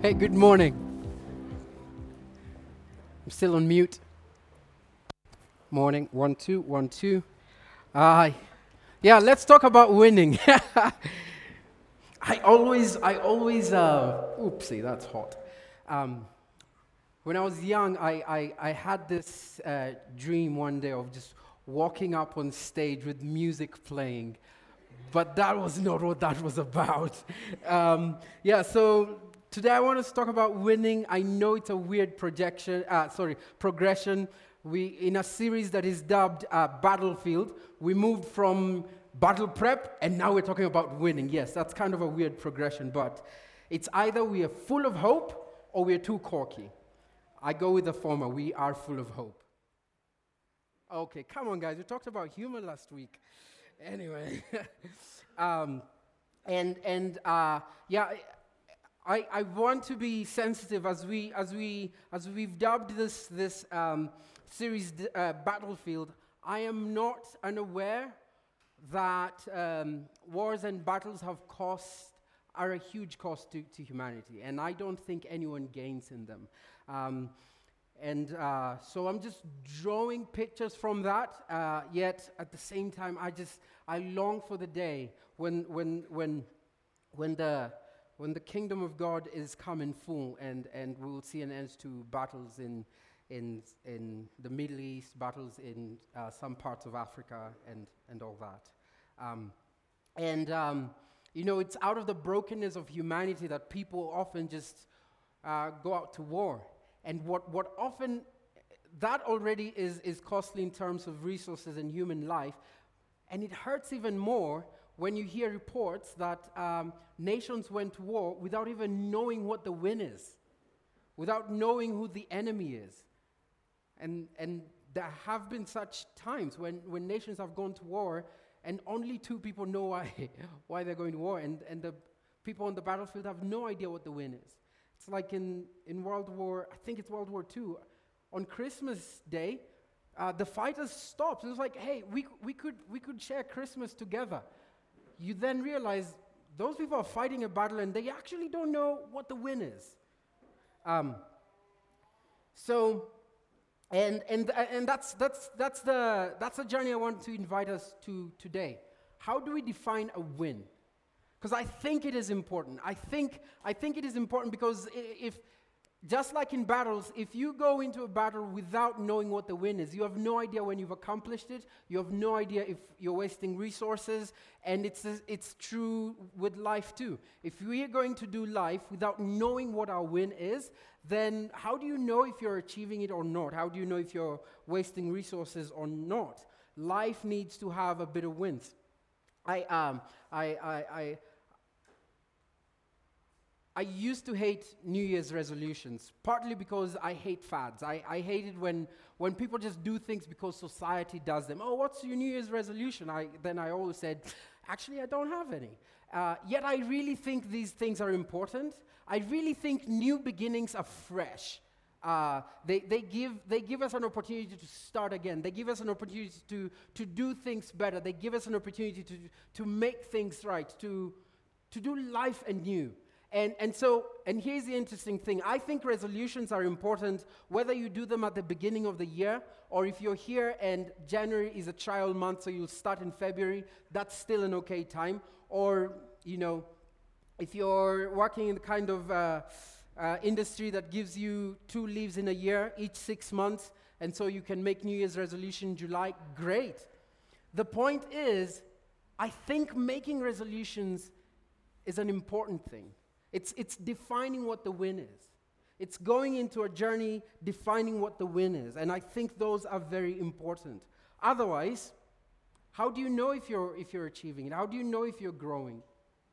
Hey, good morning. I'm still on mute. Morning, 1 2 1 2. Yeah, let's talk about winning. Oopsie, that's hot. Um, when I was young, I had this dream one day of just walking up on stage with music playing, but that was not what that was about. So today I want us to talk about winning. I know it's a weird progression. We in a series that is dubbed Battlefield. We moved from battle prep, and now we're talking about winning. Yes, that's kind of a weird progression, but it's either we are full of hope or we are too cocky. I go with the former. We are full of hope. Okay, come on, guys. We talked about humor last week. Anyway, um, I want to be sensitive as we've dubbed this series Battlefield. I am not unaware that wars and battles are a huge cost to humanity, and I don't think anyone gains in them. So I'm just drawing pictures from that. Yet at the same time, I long for the day when the kingdom of God is come in full, and we will see an end to battles in the Middle East, battles in some parts of Africa, and all that. It's out of the brokenness of humanity that people often just go out to war. And what often, that already is costly in terms of resources and human life. And it hurts even more when you hear reports that nations went to war without even knowing what the win is, without knowing who the enemy is. And there have been such times when nations have gone to war and only two people know why they're going to war, and the people on the battlefield have no idea what the win is. It's like in World War, I think it's World War II, on Christmas Day, the fighters stopped. It was like, hey, we could share Christmas together. You then realize those people are fighting a battle and they actually don't know what the win is. That's the journey I want to invite us to today. How do we define a win? Because I think it is important. I think it is important because if, just like in battles, if you go into a battle without knowing what the win is, you have no idea when you've accomplished it. You have no idea if you're wasting resources, and it's true with life too. If we are going to do life without knowing what our win is, then how do you know if you're achieving it or not? How do you know if you're wasting resources or not? Life needs to have a bit of wins. I used to hate New Year's resolutions, partly because I hate fads. I hate it when people just do things because society does them. Oh, what's your New Year's resolution? Then I always said, actually, I don't have any. Yet I really think these things are important. I really think new beginnings are fresh. They give us an opportunity to start again. They give us an opportunity to do things better. They give us an opportunity to make things right, to do life anew. And here's the interesting thing. I think resolutions are important, whether you do them at the beginning of the year, or if you're here and January is a trial month, so you'll start in February, that's still an okay time. Or, if you're working in the kind of industry that gives you 2 leaves in a year, each 6 months, and so you can make New Year's resolution in July, great. The point is, I think making resolutions is an important thing. It's defining what the win is. It's going into a journey defining what the win is. And I think those are very important. Otherwise, how do you know if you're achieving it? How do you know if you're growing?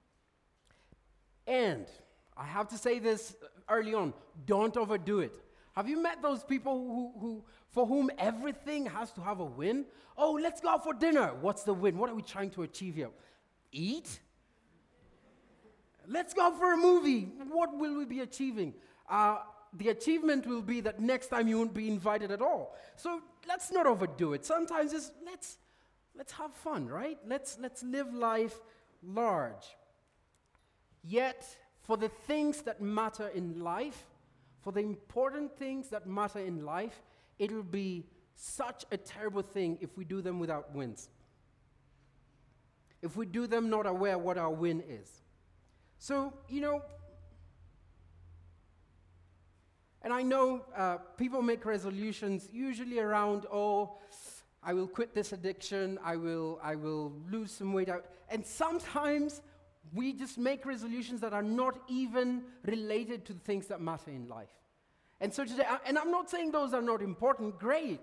And I have to say this early on, don't overdo it. Have you met those people who for whom everything has to have a win? Oh, let's go out for dinner. What's the win? What are we trying to achieve here? Eat? Let's go for a movie. What will we be achieving? The achievement will be that next time you won't be invited at all. So let's not overdo it. Sometimes just let's have fun, right? Let's live life large. Yet for the things that matter in life, for the important things that matter in life, it'll be such a terrible thing if we do them without wins. If we do them not aware what our win is. So, and I know people make resolutions usually around, I will quit this addiction, I will lose some weight out. And sometimes we just make resolutions that are not even related to the things that matter in life. And so today, and I'm not saying those are not important, great.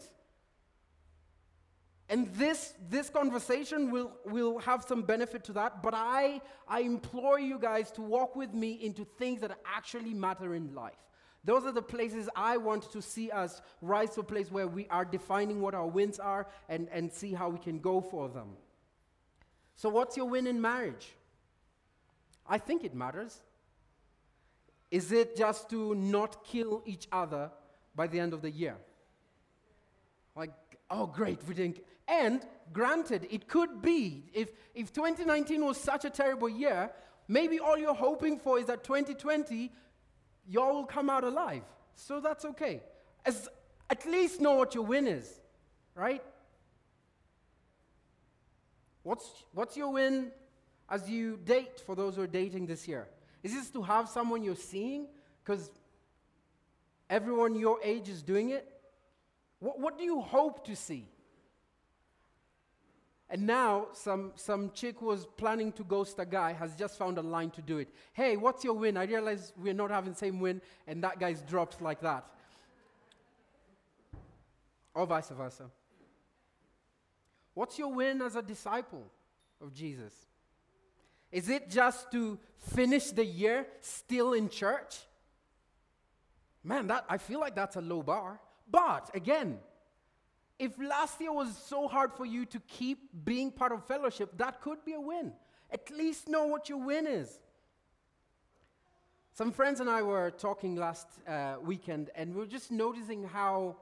And this conversation will have some benefit to that, but I implore you guys to walk with me into things that actually matter in life. Those are the places I want to see us rise to a place where we are defining what our wins are and see how we can go for them. So what's your win in marriage? I think it matters. Is it just to not kill each other by the end of the year? Like, oh great, we didn't. And granted, it could be, if 2019 was such a terrible year, maybe all you're hoping for is that 2020, y'all will come out alive. So that's okay. At least know what your win is, right? What's your win as you date, for those who are dating this year? Is this to have someone you're seeing? Because everyone your age is doing it? What do you hope to see? And now, some chick who was planning to ghost a guy has just found a line to do it. Hey, what's your win? I realize we're not having the same win, and that guy's dropped like that. Or vice versa. What's your win as a disciple of Jesus? Is it just to finish the year still in church? Man, I feel like that's a low bar. But, again, if last year was so hard for you to keep being part of fellowship, that could be a win. At least know what your win is. Some friends and I were talking last weekend, and we were just noticing how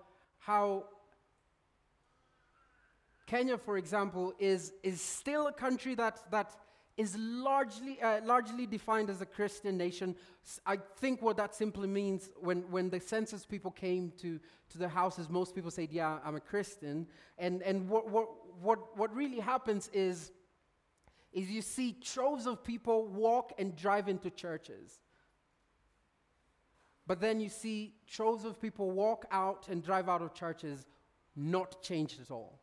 Kenya, for example, is still a country that is largely defined as a Christian nation. I think what that simply means, when the census people came to the houses, most people said, yeah, I'm a Christian. And what really happens is you see troves of people walk and drive into churches. But then you see troves of people walk out and drive out of churches, not changed at all.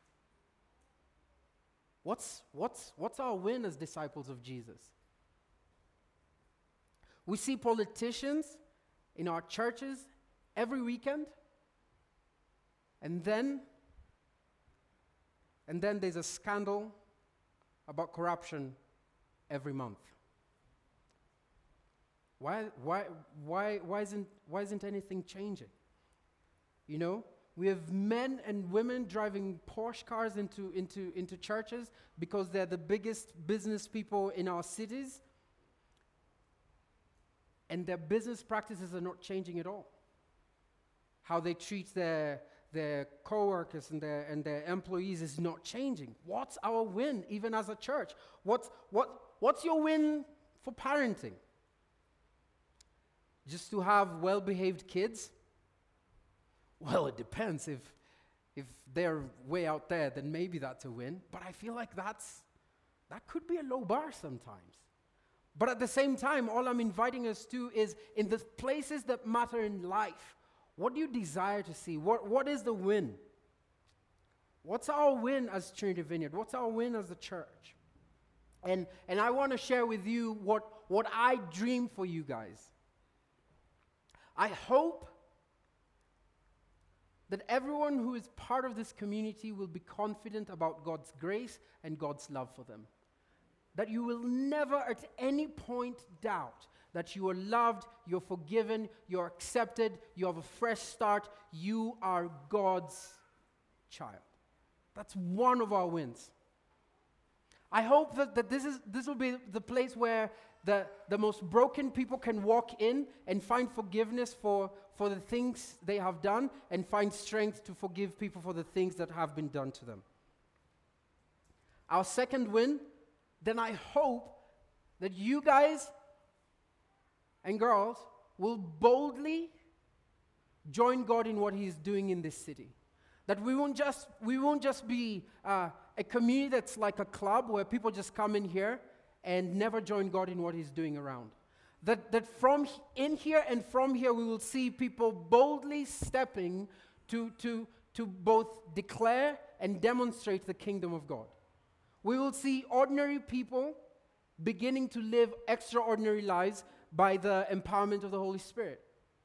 What's our win as disciples of Jesus? We see politicians in our churches every weekend, and then there's a scandal about corruption every month. Why isn't anything changing? We have men and women driving Porsche cars into churches because they're the biggest business people in our cities, and their business practices are not changing at all. How they treat their co-workers and their employees is not changing. What's our win, even as a church? What's your win for parenting? Just to have well-behaved kids? Well, it depends. If they're way out there, then maybe that's a win. But I feel like that could be a low bar sometimes. But at the same time, all I'm inviting us to is, in the places that matter in life, what do you desire to see? What is the win? What's our win as Trinity Vineyard? What's our win as a church? And I want to share with you what I dream for you guys. I hope that everyone who is part of this community will be confident about God's grace and God's love for them. That you will never at any point doubt that you are loved, you're forgiven, you're accepted, you have a fresh start, you are God's child. That's one of our wins. I hope that this will be the place where the most broken people can walk in and find forgiveness for the things they have done, and find strength to forgive people for the things that have been done to them. Our second win, then I hope that you guys and girls will boldly join God in what He's doing in this city. That we won't just be a community that's like a club where people just come in here and never join God in what He's doing around. That from in here and from here we will see people boldly stepping to both declare and demonstrate the kingdom of God. We will see ordinary people beginning to live extraordinary lives by the empowerment of the Holy Spirit.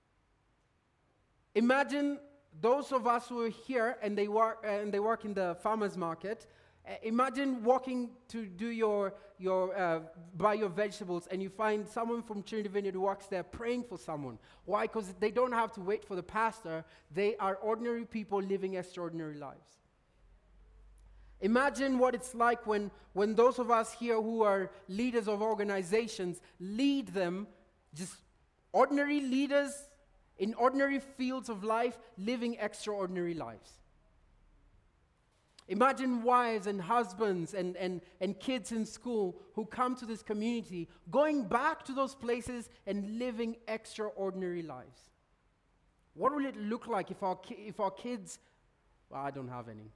Imagine those of us who are here and they work in the farmers market. Imagine walking to do buy your vegetables, and you find someone from Trinity Vineyard who works there praying for someone. Why? Because they don't have to wait for the pastor. They are ordinary people living extraordinary lives. Imagine what it's like when those of us here who are leaders of organizations lead them, just ordinary leaders in ordinary fields of life, living extraordinary lives. Imagine wives and husbands and kids in school who come to this community, going back to those places and living extraordinary lives. What will it look like if our kids, well, I don't have any.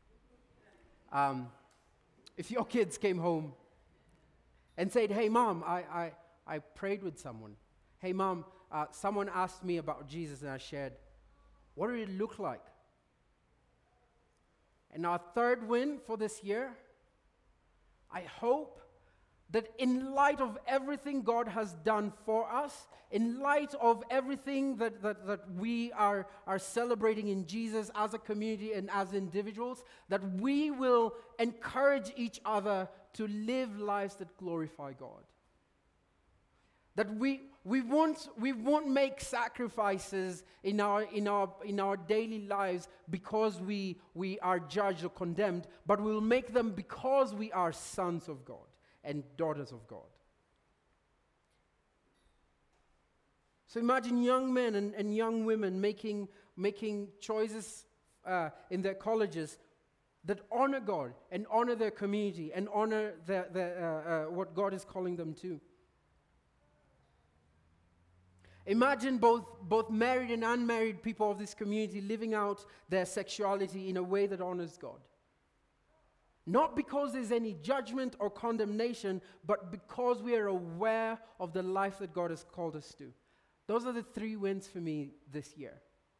If your kids came home and said, "Hey, Mom, I prayed with someone. Hey, Mom, someone asked me about Jesus and I shared." What did it look like? And our third win for this year, I hope that in light of everything God has done for us, in light of everything that we are celebrating in Jesus as a community and as individuals, that we will encourage each other to live lives that glorify God. That we won't make sacrifices in our daily lives because we are judged or condemned, but we'll make them because we are sons of God and daughters of God. So imagine young men and young women making choices in their colleges that honor God and honor their community and honor what God is calling them to. Imagine both married and unmarried people of this community living out their sexuality in a way that honors God. Not because there's any judgment or condemnation, but because we are aware of the life that God has called us to. Those are the 3 wins for me this year.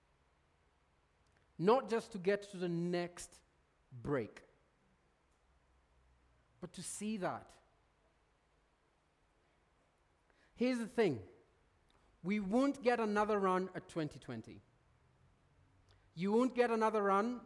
Not just to get to the next break, but to see that. Here's the thing. We won't get another run at 2020. You won't get another run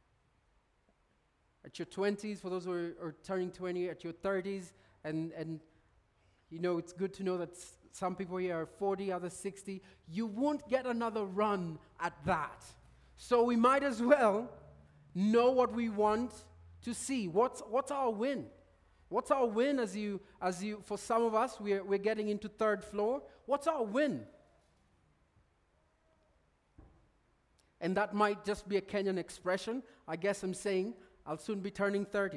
at your 20s, for those who are turning 20, at your 30s, and you know, it's good to know that some people here are 40, others 60. You won't get another run at that. So we might as well know what we want to see. What's our win? What's our win as you, for some of us, we're getting into 3rd floor. What's our win? And that might just be a Kenyan expression. I guess I'm saying I'll soon be turning 30.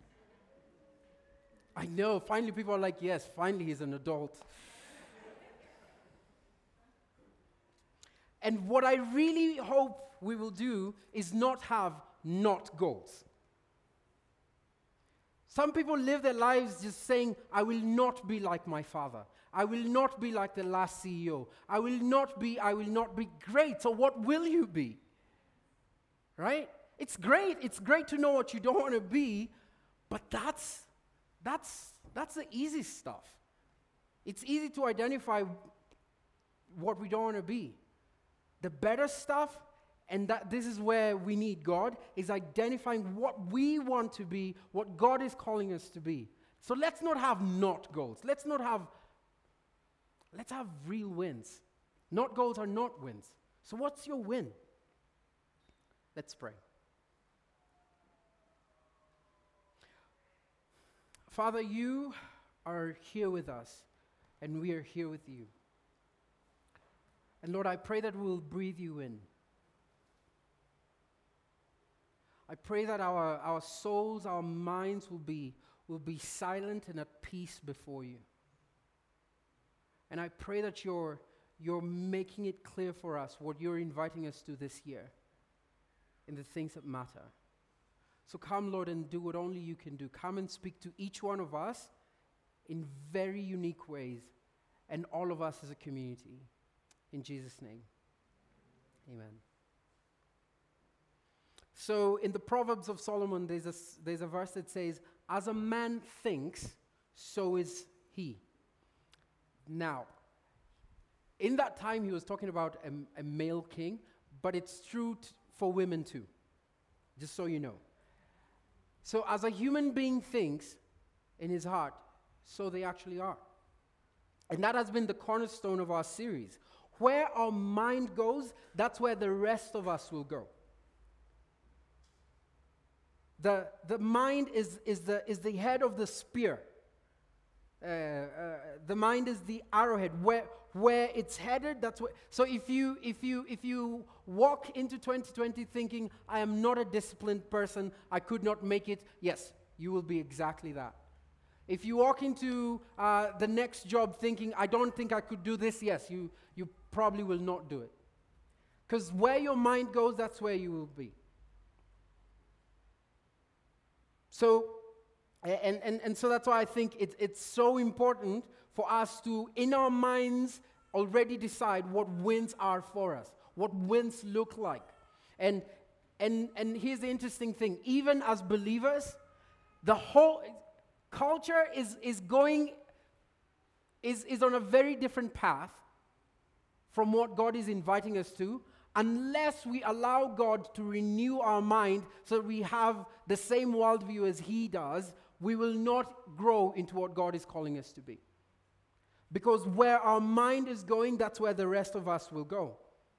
I know, finally people are like, yes, finally he's an adult. And what I really hope we will do is not have not goals. Some people live their lives just saying, I will not be like my father. I will not be like the last CEO. I will not be great. So what will you be? Right? It's great. It's great to know what you don't want to be, but that's the easy stuff. It's easy to identify what we don't want to be. The better stuff, and that this is where we need God, is identifying what we want to be, what God is calling us to be. So let's not have not goals. Let's have real wins. Not goals are not wins. So what's your win? Let's pray. Father, you are here with us, and we are here with you. And Lord, I pray that we'll breathe you in. I pray that our souls, our minds will be silent and at peace before you. And I pray that you're making it clear for us what you're inviting us to this year in the things that matter. So come, Lord, and do what only you can do. Come and speak to each one of us in very unique ways, and all of us as a community. In Jesus' name, amen. So in the Proverbs of Solomon, there's a verse that says, as a man thinks, so is he. Now, in that time, he was talking about a male king, but it's true for women too, just so you know. So as a human being thinks in his heart, so they actually are. And that has been the cornerstone of our series. Where our mind goes, that's where the rest of us will go. The mind is the head of the spear. The mind is the arrowhead. Where it's headed, that's where. So if you walk into 2020 thinking, I am not a disciplined person, I could not make it, yes, you will be exactly that. If you walk into the next job thinking, I don't think I could do this, yes, you probably will not do it. Because where your mind goes, that's where you will be. So, and so that's why I think it's so important for us to, in our minds, already decide what wins are for us, what wins look like. And here's the interesting thing, even as believers, the whole culture is on a very different path from what God is inviting us to, unless we allow God to renew our mind so that we have the same worldview as He does. We will not grow into what God is calling us to be. Because where our mind is going, that's where the rest of us will go.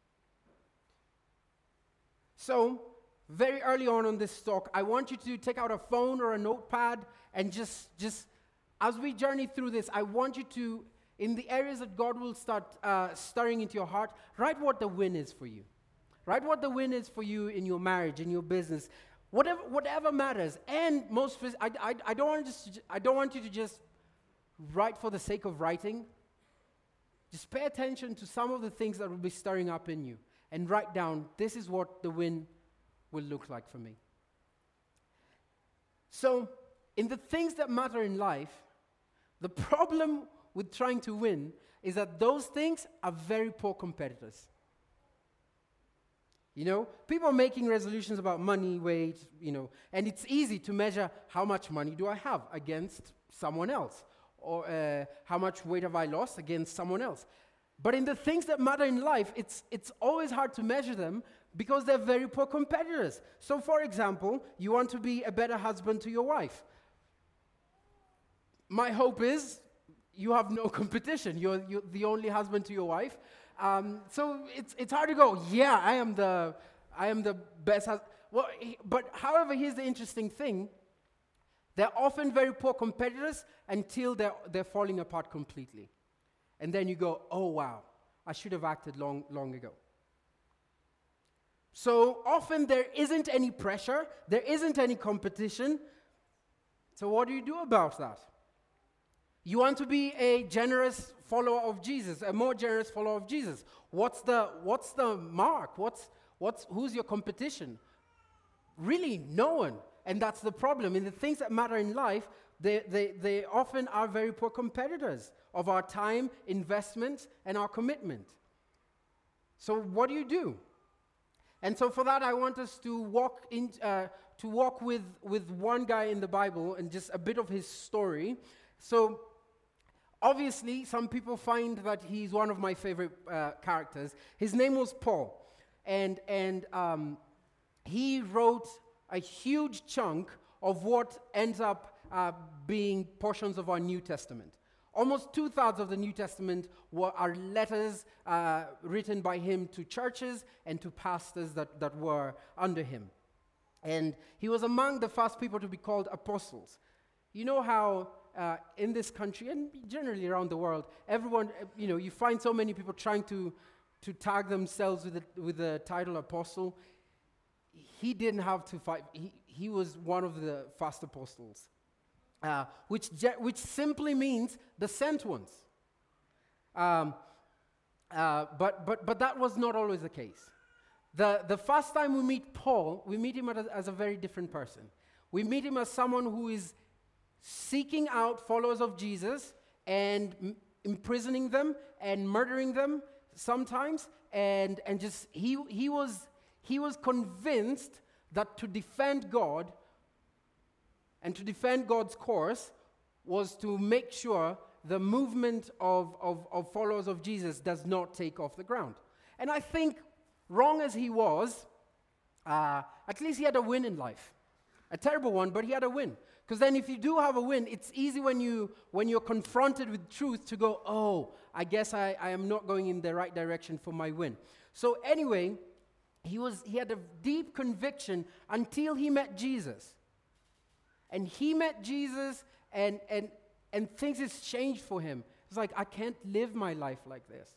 So, very early on this talk, I want you to take out a phone or a notepad and just as we journey through this, I want you to, in the areas that God will start stirring into your heart, write what the win is for you. Write what the win is for you in your marriage, in your business, whatever matters. And I don't want you to just write for the sake of writing. Just pay attention to some of the things that will be stirring up in you, and write down, this is what the win will look like for me. So, in the things that matter in life, the problem with trying to win is that those things are very poor competitors. You know, people are making resolutions about money, weight, and it's easy to measure how much money do I have against someone else, or how much weight have I lost against someone else. But in the things that matter in life, it's always hard to measure them because they're very poor competitors. So, for example, you want to be a better husband to your wife. My hope is you have no competition. You're the only husband to your wife. So it's hard to go, yeah, I am the best husband. Well, but however, here's the interesting thing. They're often very poor competitors until they're falling apart completely. And then you go, oh wow, I should have acted long ago. So often there isn't any pressure, there isn't any competition. So what do you do about that? You want to be a generous follower of Jesus, a more generous follower of Jesus. What's the mark? Who's your competition? Really, no one. And that's the problem. In the things that matter in life, they often are very poor competitors of our time, investment, and our commitment. So what do? And so for that, I want us to walk with one guy in the Bible and just a bit of his story. So obviously, some people find that he's one of my favorite characters. His name was Paul, and he wrote a huge chunk of what ends up being portions of our New Testament. Almost 2/3 of the New Testament are letters written by him to churches and to pastors that were under him. And he was among the first people to be called apostles. You know how in this country and generally around the world, everyone, you find so many people trying to tag themselves with the title apostle. He didn't have to fight. He was one of the first apostles, which simply means the sent ones. But that was not always the case. The first time we meet Paul, we meet him as a very different person. We meet him as someone who is seeking out followers of Jesus and imprisoning them and murdering them sometimes, and just he was convinced that to defend God and to defend God's course was to make sure the movement of followers of Jesus does not take off the ground. And I think, wrong as he was, at least he had a win in life. A terrible one, but he had a win. Because then if you do have a win, it's easy when you're confronted with truth to go, oh, I guess I am not going in the right direction for my win. So anyway, he had a deep conviction until he met Jesus. And he met Jesus and things has changed for him. It's like, I can't live my life like this.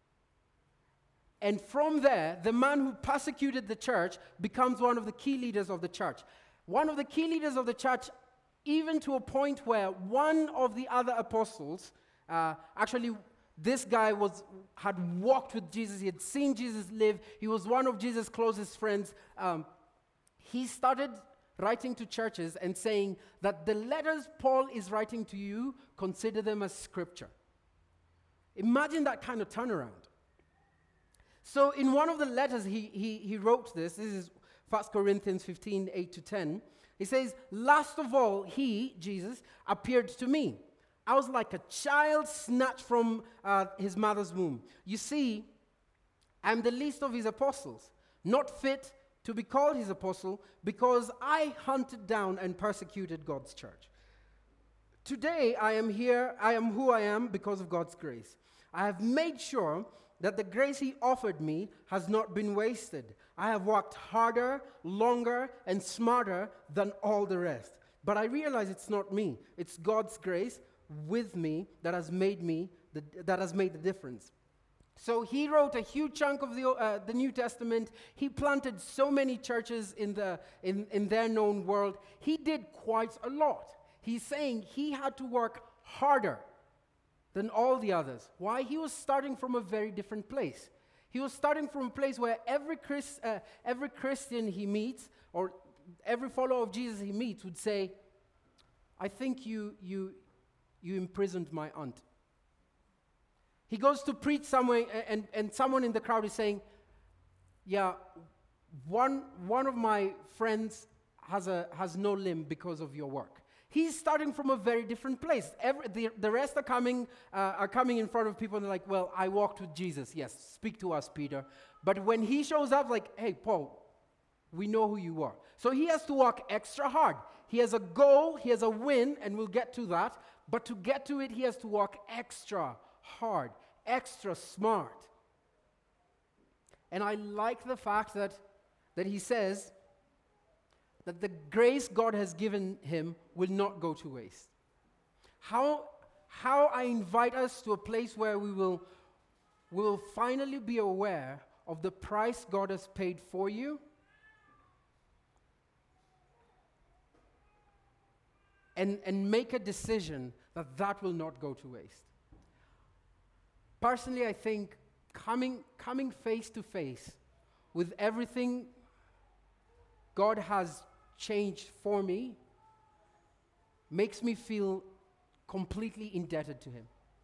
And from there, the man who persecuted the church becomes one of the key leaders of the church. One of the key leaders of the church, even to a point where one of the other apostles, actually this guy had walked with Jesus, he had seen Jesus live, he was one of Jesus' closest friends. He started writing to churches and saying that the letters Paul is writing to you, consider them as scripture. Imagine that kind of turnaround. So in one of the letters he wrote this is 1 Corinthians 15, 8-10. He says, last of all, he, Jesus, appeared to me. I was like a child snatched from his mother's womb. You see, I'm the least of his apostles, not fit to be called his apostle, because I hunted down and persecuted God's church. Today, I am who I am because of God's grace. I have made sure that the grace he offered me has not been wasted. I have worked harder, longer, and smarter than all the rest. But I realize it's not me. It's God's grace with me that has made the difference. So he wrote a huge chunk of the New Testament. He planted so many churches in their known world. He did quite a lot. He's saying he had to work harder than all the others. Why? He was starting from a very different place. He was starting from a place where every Christian he meets, or every follower of Jesus he meets, would say, I think you imprisoned my aunt. He goes to preach somewhere, and someone in the crowd is saying, yeah, one of my friends has no limb because of your work. He's starting from a very different place. The rest are coming in front of people, and they're like, well, I walked with Jesus. Yes, speak to us, Peter. But when he shows up, like, hey, Paul, we know who you are. So he has to work extra hard. He has a goal, he has a win, and we'll get to that. But to get to it, he has to work extra hard, extra smart. And I like the fact that he says that the grace God has given him will not go to waste. How I invite us to a place where we will finally be aware of the price God has paid for you, and make a decision that will not go to waste. Personally, I think coming face to face with everything God has changed for me makes me feel completely indebted to him.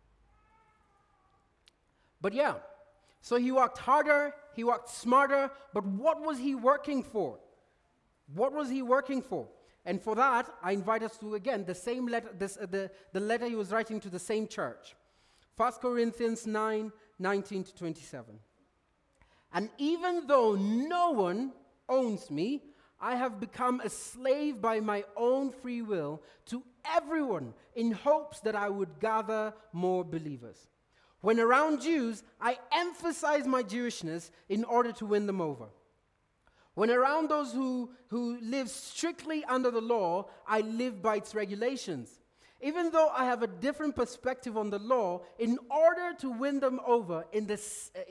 But yeah, so he worked harder, he worked smarter, but what was he working for? What was he working for? And for that, I invite us to, again, the same letter, the letter he was writing to the same church. 1 Corinthians 9, 19-27. And even though no one owns me, I have become a slave by my own free will to everyone in hopes that I would gather more believers. When around Jews, I emphasize my Jewishness in order to win them over. When around those who live strictly under the law, I live by its regulations. Even though I have a different perspective on the law, in order to win them over, in the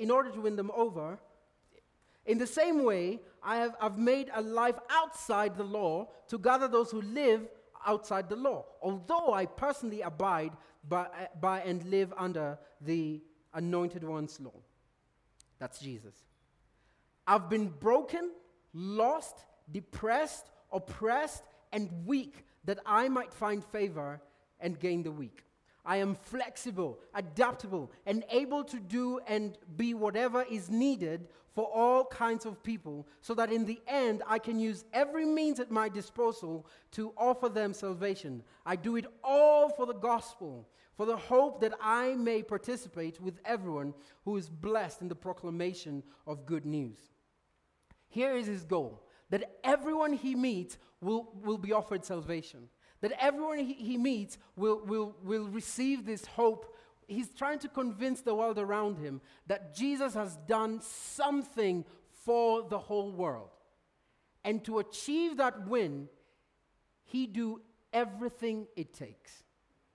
same way, I've made a life outside the law to gather those who live outside the law. Although I personally abide by and live under the anointed one's law. That's Jesus. I've been broken, lost, depressed, oppressed, and weak that I might find favor and gain the weak. I am flexible, adaptable, and able to do and be whatever is needed for all kinds of people, so that in the end I can use every means at my disposal to offer them salvation. I do it all for the gospel, for the hope that I may participate with everyone who is blessed in the proclamation of good news. Here is his goal, that everyone he meets will be offered salvation. That everyone he meets will receive this hope. He's trying to convince the world around him that Jesus has done something for the whole world. And to achieve that win, he do everything it takes.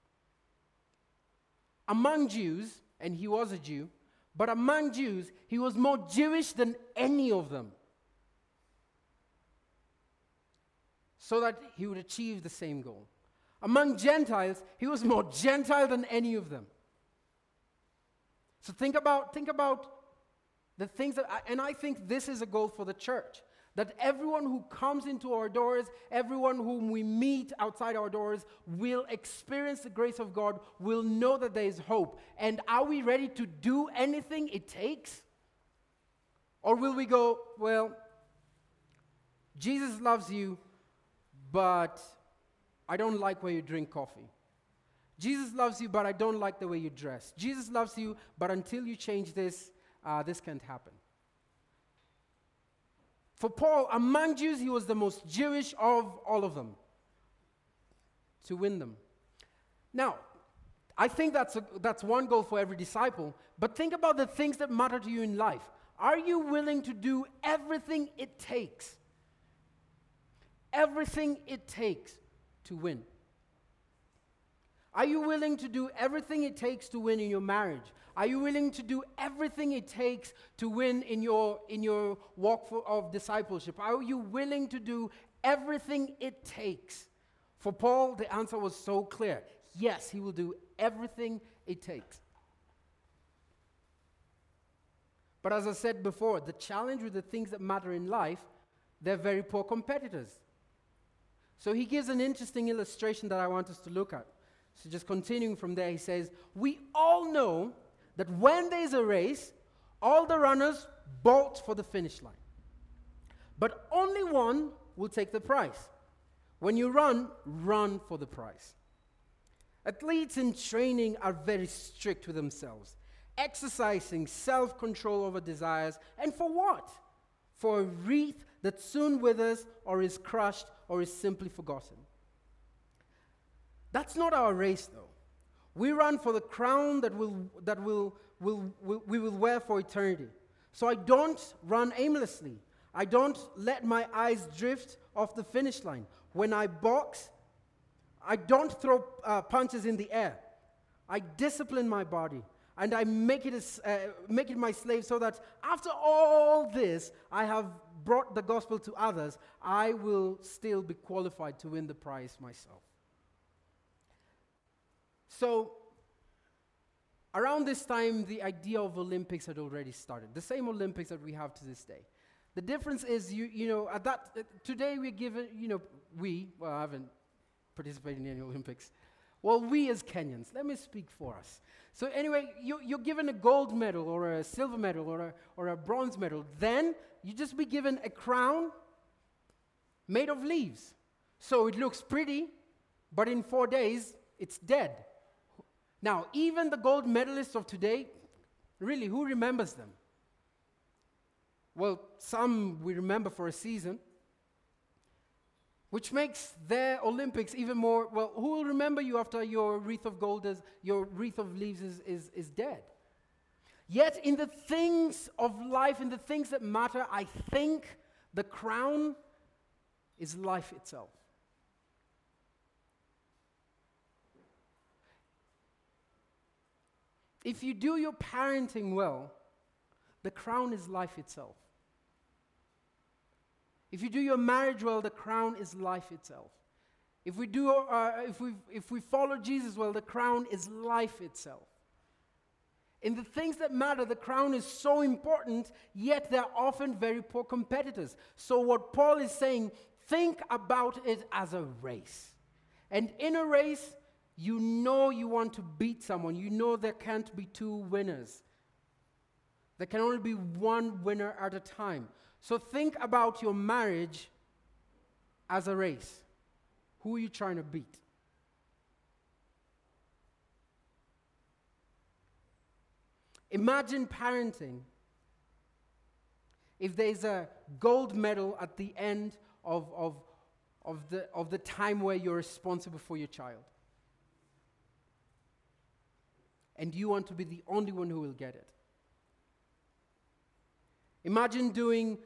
Among Jews, and he was a Jew, but among Jews, he was more Jewish than any of them, so that he would achieve the same goal. Among Gentiles, he was more Gentile than any of them. So think about the things that, and I think this is a goal for the church, that everyone who comes into our doors, everyone whom we meet outside our doors, will experience the grace of God, will know that there is hope. And are we ready to do anything it takes? Or will we go, well, Jesus loves you, but I don't like where you drink coffee. Jesus loves you, but I don't like the way you dress. Jesus loves you, but until you change this, this can't happen. For Paul, among Jews, he was the most Jewish of all of them, to win them. Now, I think that's one goal for every disciple, but think about the things that matter to you in life. Are you willing to do everything it takes? Everything it takes to win. Are you willing to do everything it takes to win in your marriage? Are you willing to do everything it takes to win in your walk of discipleship? Are you willing to do everything it takes? For Paul, the answer was so clear. Yes, he will do everything it takes. But as I said before, the challenge with the things that matter in life, they're very poor competitors. So he gives an interesting illustration that I want us to look at. So just continuing from there, he says, we all know that when there's a race, all the runners bolt for the finish line. But only one will take the prize. When you run, run for the prize. Athletes in training are very strict with themselves, exercising self-control over desires. And for what? For a wreath that soon withers or is crushed or is simply forgotten. That's not our race, though. We run for the crown that we will wear for eternity. So I don't run aimlessly. I don't let my eyes drift off the finish line. When I box, I don't throw punches in the air. I discipline my body, and I make it my slave, so that after all this, I have brought the gospel to others. I will still be qualified to win the prize myself. So, around this time, the idea of Olympics had already started. The same Olympics that we have to this day. The difference is, today we're given, I haven't participated in any Olympics. Well, we as Kenyans, let me speak for us. So anyway, you're given a gold medal or a silver medal or a bronze medal. Then you just be given a crown made of leaves. So it looks pretty, but in 4 days, it's dead. Now, even the gold medalists of today, really, who remembers them? Well, some we remember for a season, which makes their Olympics even more, well, who will remember you after your wreath of gold, your wreath of leaves is dead? Yet in the things of life, in the things that matter, I think the crown is life itself. If you do your parenting well, the crown is life itself. If you do your marriage well, the crown is life itself. If we follow Jesus well, the crown is life itself. In the things that matter, the crown is so important, yet they're often very poor competitors. So what Paul is saying, think about it as a race. And in a race, you know you want to beat someone. You know there can't be two winners. There can only be one winner at a time. So think about your marriage as a race. Who are you trying to beat? Imagine parenting. If there's a gold medal at the end of the time where you're responsible for your child. And you want to be the only one who will get it. Imagine doing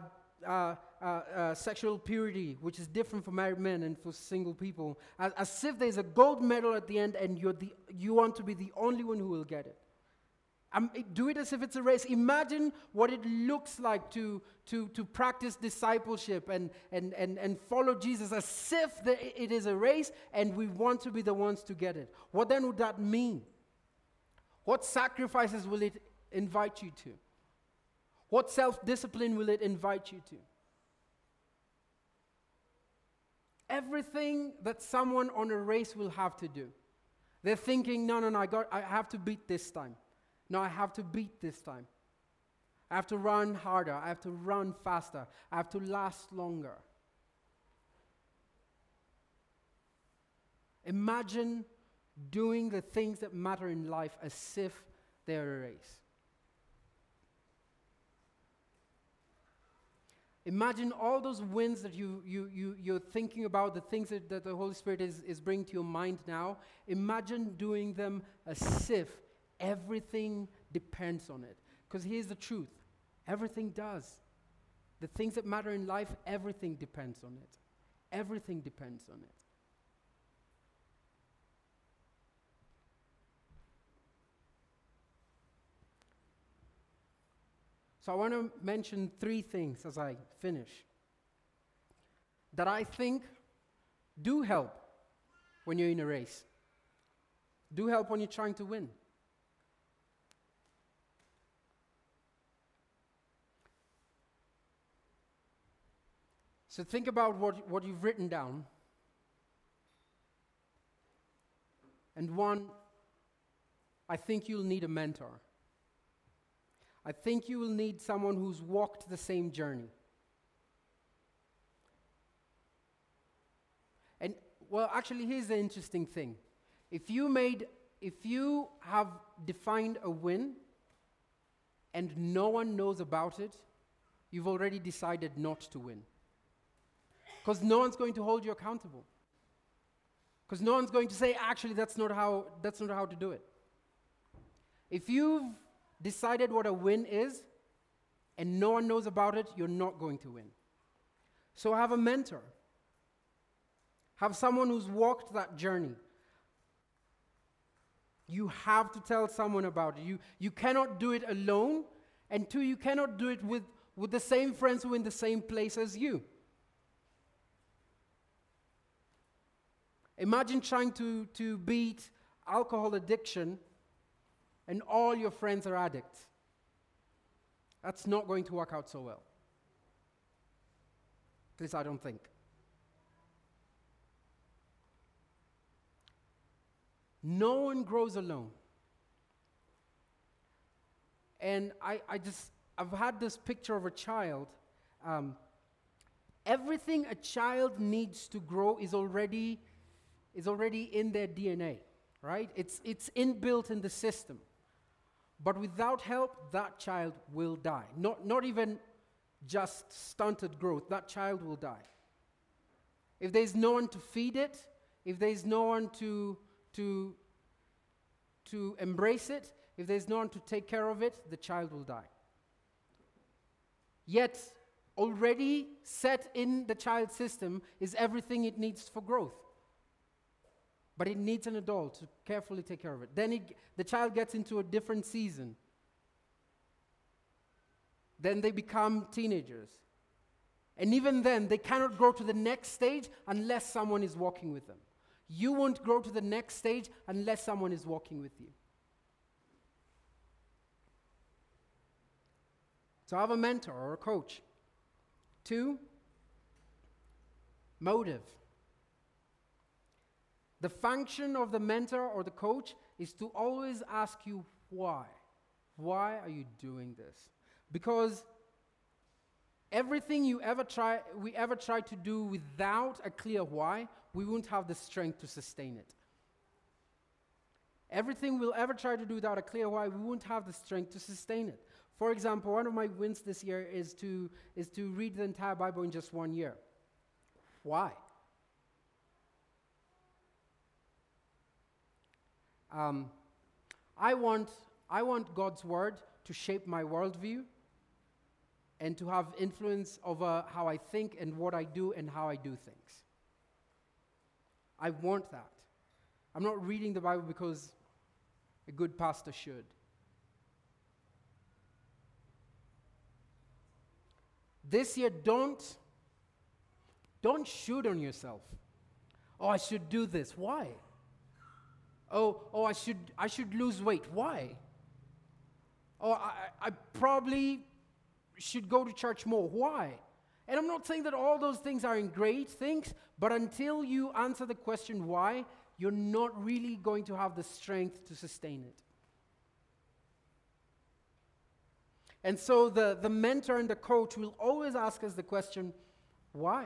sexual purity, which is different for married men and for single people, as if there's a gold medal at the end and you want to be the only one who will get it. Do it as if it's a race. Imagine what it looks like to practice discipleship and follow Jesus as if it is a race and we want to be the ones to get it. What then would that mean? What sacrifices will it invite you to? What self-discipline will it invite you to? Everything that someone on a race will have to do. They're thinking, no, I have to beat this time. No, I have to beat this time. I have to run harder. I have to run faster. I have to last longer. Imagine doing the things that matter in life as if they're a race. Imagine all those wins that you're thinking about, the things that the Holy Spirit is bringing to your mind now. Imagine doing them as if everything depends on it. Because here's the truth. Everything does. The things that matter in life, everything depends on it. Everything depends on it. So I want to mention 3 things as I finish that I think do help when you're in a race. Do help when you're trying to win. So think about what you've written down. And 1, I think you'll need a mentor. I think you will need someone who's walked the same journey. And, well, actually, here's the interesting thing. If you have defined a win and no one knows about it, you've already decided not to win. Because no one's going to hold you accountable. Because no one's going to say, actually, that's not how to do it. If you've decided what a win is, and no one knows about it, you're not going to win. So have a mentor. Have someone who's walked that journey. You have to tell someone about it. You cannot do it alone, and 2, you cannot do it with the same friends who are in the same place as you. Imagine trying to beat alcohol addiction and all your friends are addicts. That's not going to work out so well. At least I don't think. No one grows alone. And I've had this picture of a child. Everything a child needs to grow is already in their DNA, right? It's inbuilt in the system. But without help, that child will die. Not even just stunted growth, that child will die. If there's no one to feed it, if there's no one to embrace it, if there's no one to take care of it, the child will die. Yet, already set in the child's system is everything it needs for growth. But it needs an adult to carefully take care of it. Then the child gets into a different season. Then they become teenagers. And even then, they cannot grow to the next stage unless someone is walking with them. You won't grow to the next stage unless someone is walking with you. So have a mentor or a coach. 2, motive. The function of the mentor or the coach is to always ask you why. Why are you doing this? Because everything we ever try to do without a clear why, we won't have the strength to sustain it. Everything we'll ever try to do without a clear why, we won't have the strength to sustain it. For example, one of my wins this year is to read the entire Bible in just 1 year. Why? I want God's word to shape my worldview and to have influence over how I think and what I do and how I do things. I want that. I'm not reading the Bible because a good pastor should. This year, don't shoot on yourself. Oh, I should do this. Why? Oh, I should lose weight. Why? Oh, I probably should go to church more. Why? And I'm not saying that all those things are great things, but until you answer the question why, you're not really going to have the strength to sustain it. And so the mentor and the coach will always ask us the question, why?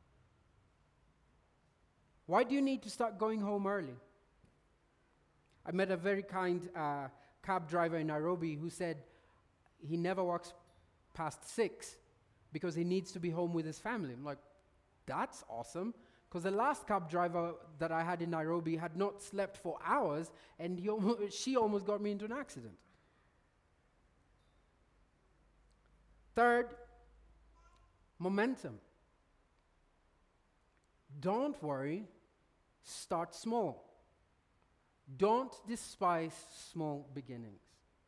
Why do you need to start going home early? I met a very kind cab driver in Nairobi who said he never works past 6 because he needs to be home with his family. I'm like, that's awesome. Because the last cab driver that I had in Nairobi had not slept for hours, and she almost got me into an accident. 3rd, momentum. Don't worry, start small. Don't despise small beginnings.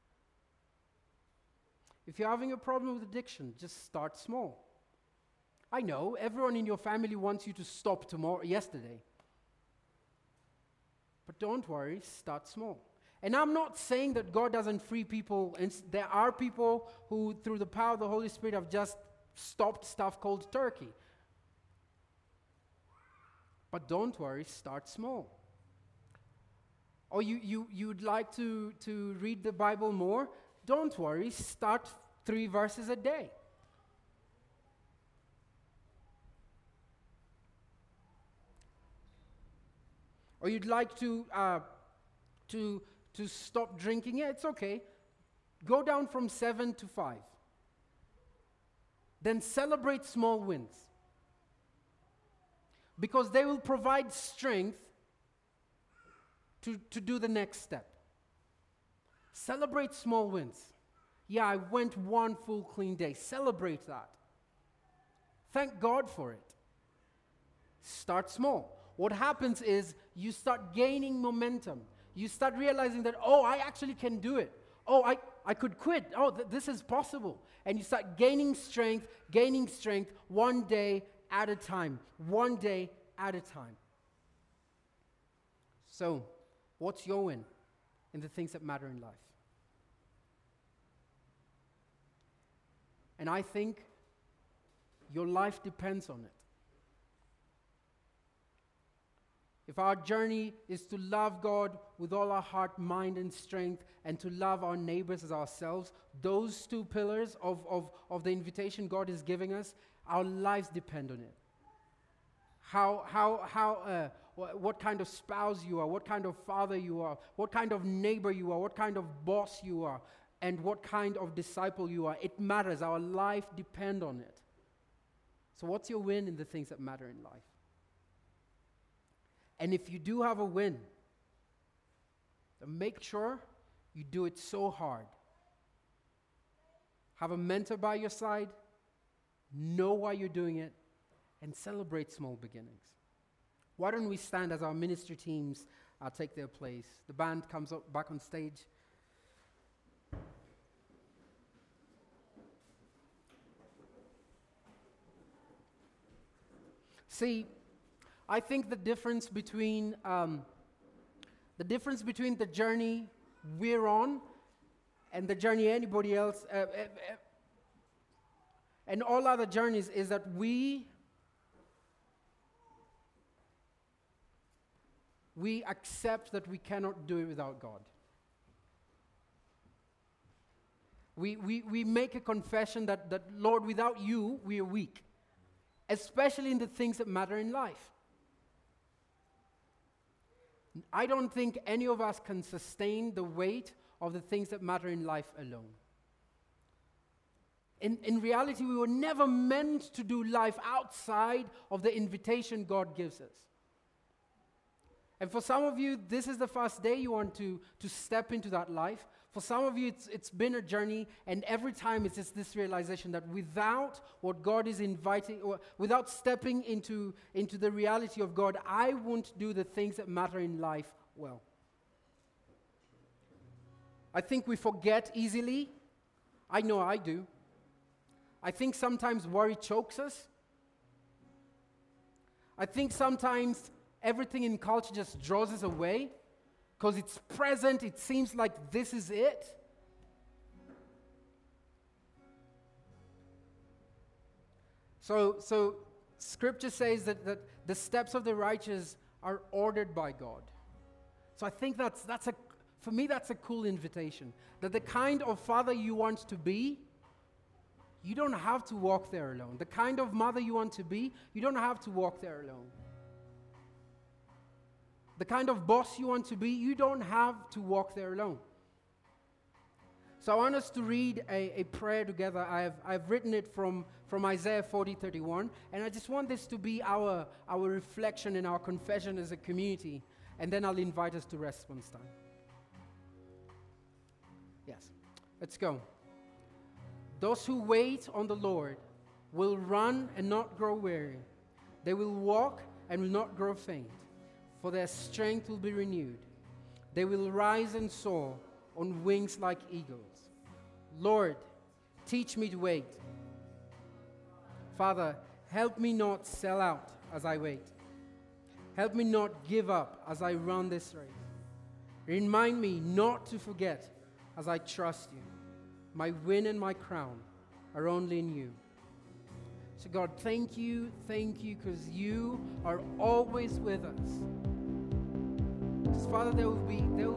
If you're having a problem with addiction, just start small. I know, everyone in your family wants you to stop yesterday. But don't worry, start small. And I'm not saying that God doesn't free people. And there are people who, through the power of the Holy Spirit, have just stopped stuff called turkey. But don't worry, start small. Or you'd like to read the Bible more? Don't worry, start 3 verses a day. Or you'd like to stop drinking? Yeah, it's okay. Go down from 7 to 5. Then celebrate small wins. Because they will provide strength to do the next step. Celebrate small wins. Yeah, I went 1 full clean day. Celebrate that. Thank God for it. Start small. What happens is you start gaining momentum. You start realizing that, oh, I actually can do it. Oh, I could quit. Oh, this is possible. And you start gaining strength, 1 day at a time. 1 day at a time. So, what's your win in the things that matter in life? And I think your life depends on it. If our journey is to love God with all our heart, mind, and strength, and to love our neighbors as ourselves, those 2 pillars of the invitation God is giving us, our lives depend on it. What kind of spouse you are, what kind of father you are, what kind of neighbor you are, what kind of boss you are, and what kind of disciple you are. It matters. Our life depends on it. So what's your win in the things that matter in life? And if you do have a win, then make sure you do it so hard. Have a mentor by your side, know why you're doing it, and celebrate small beginnings. Why don't we stand as our ministry teams take their place? The band comes up back on stage. See, I think the difference between the journey we're on and the journey anybody else, and all other journeys is that we accept that we cannot do it without God. We make a confession that, Lord, without you, we are weak, especially in the things that matter in life. I don't think any of us can sustain the weight of the things that matter in life alone. In reality, we were never meant to do life outside of the invitation God gives us. And for some of you, this is the first day you want to step into that life. For some of you, it's been a journey, and every time it's just this realization that without what God is inviting, or without stepping into the reality of God, I won't do the things that matter in life well. I think we forget easily. I know I do. I think sometimes worry chokes us. I think sometimes everything in culture just draws us away. Because it's present, it seems like this is it. So Scripture says that the steps of the righteous are ordered by God. So I think for me that's a cool invitation. That the kind of father you want to be, you don't have to walk there alone. The kind of mother you want to be, you don't have to walk there alone. The kind of boss you want to be, you don't have to walk there alone. So I want us to read a prayer together. I've written it from Isaiah 40:31, and I just want this to be our reflection and our confession as a community, and then I'll invite us to response time. Yes, let's go. Those who wait on the Lord will run and not grow weary. They will walk and will not grow faint. For their strength will be renewed. They will rise and soar on wings like eagles. Lord, teach me to wait. Father, help me not sell out as I wait. Help me not give up as I run this race. Remind me not to forget as I trust you. My win and my crown are only in you. So God, thank you, because you are always with us. Because Father, there will